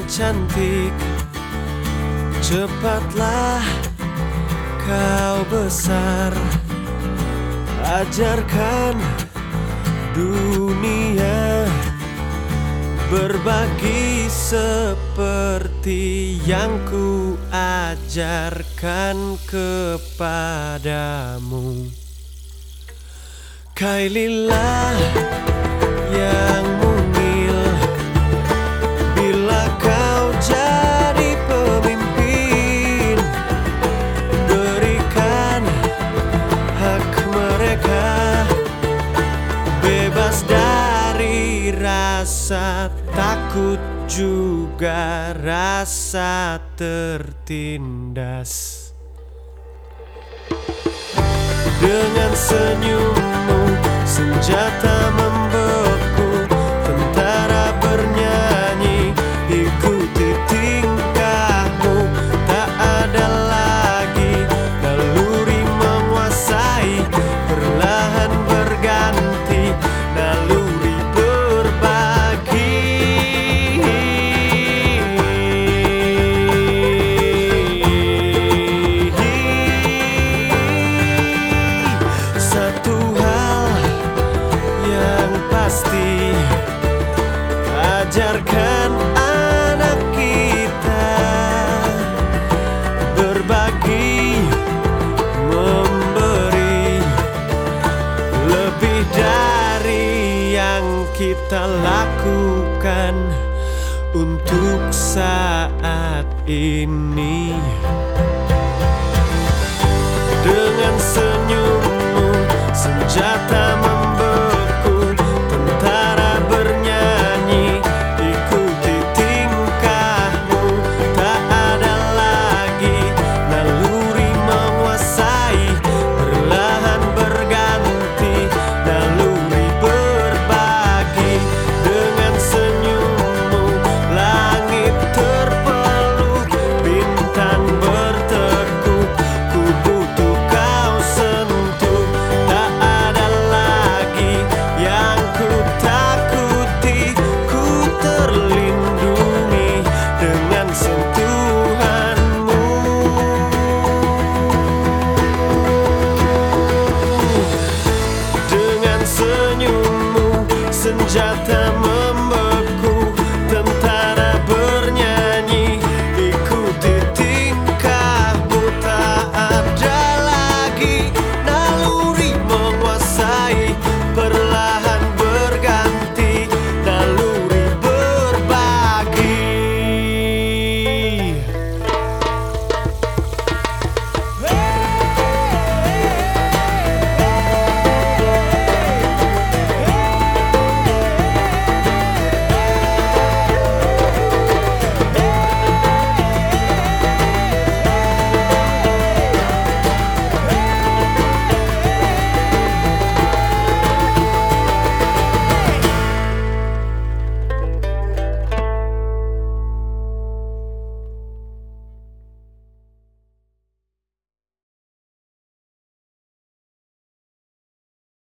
cantik, cepatlah kau besar. Ajarkan dunia berbagi seperti yang ku ajarkan kepadamu. Kaililah yang mungil bila kau jadi pemimpin. Berikan hak mereka bebas dari rasa takut juga rasa tertindas. Dengan senyummu senjata membeku, tentara bernyanyi, ikuti tingkahmu. Tak ada lagi naluri menguasai, perlahan berganti naluri berbagi. Satu hal yang pasti, ajarkan anak kita berbagi, memberi lebih dari yang kita lakukan untuk saat ini.